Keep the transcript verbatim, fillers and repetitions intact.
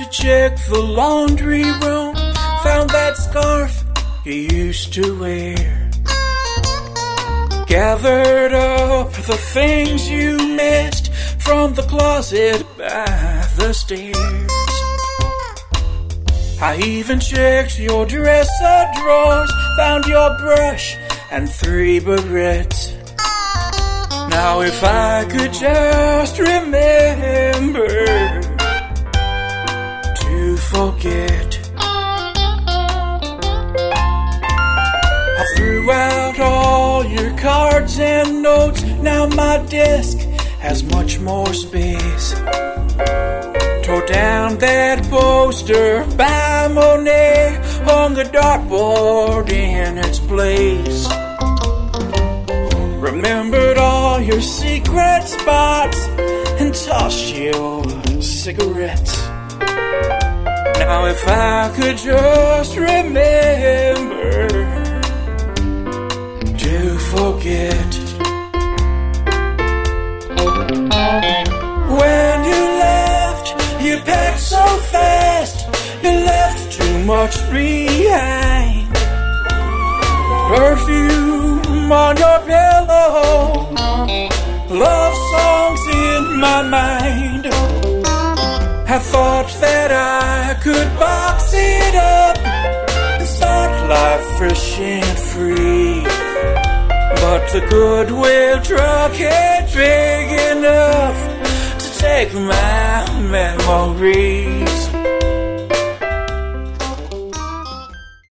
to check the laundry room, found that scarf you used to wear. Gathered up the things you missed from the closet by the stairs. I even checked your dresser drawers, found your brush and three barrettes. Now if I could just remember to forget, I threw out all your cards and notes. Now my desk has much more space. Tore down that poster by Monet, hung a dartboard in its place. Remembered all your secret spots and tossed your cigarettes. Now if I could just remember to forget. When you left, you packed so fast, you left too much behind. Perfume on your pillow, love songs in my mind. I thought that I could box it up and start life fresh and free, but the Goodwill truck ain't big enough to take my memories.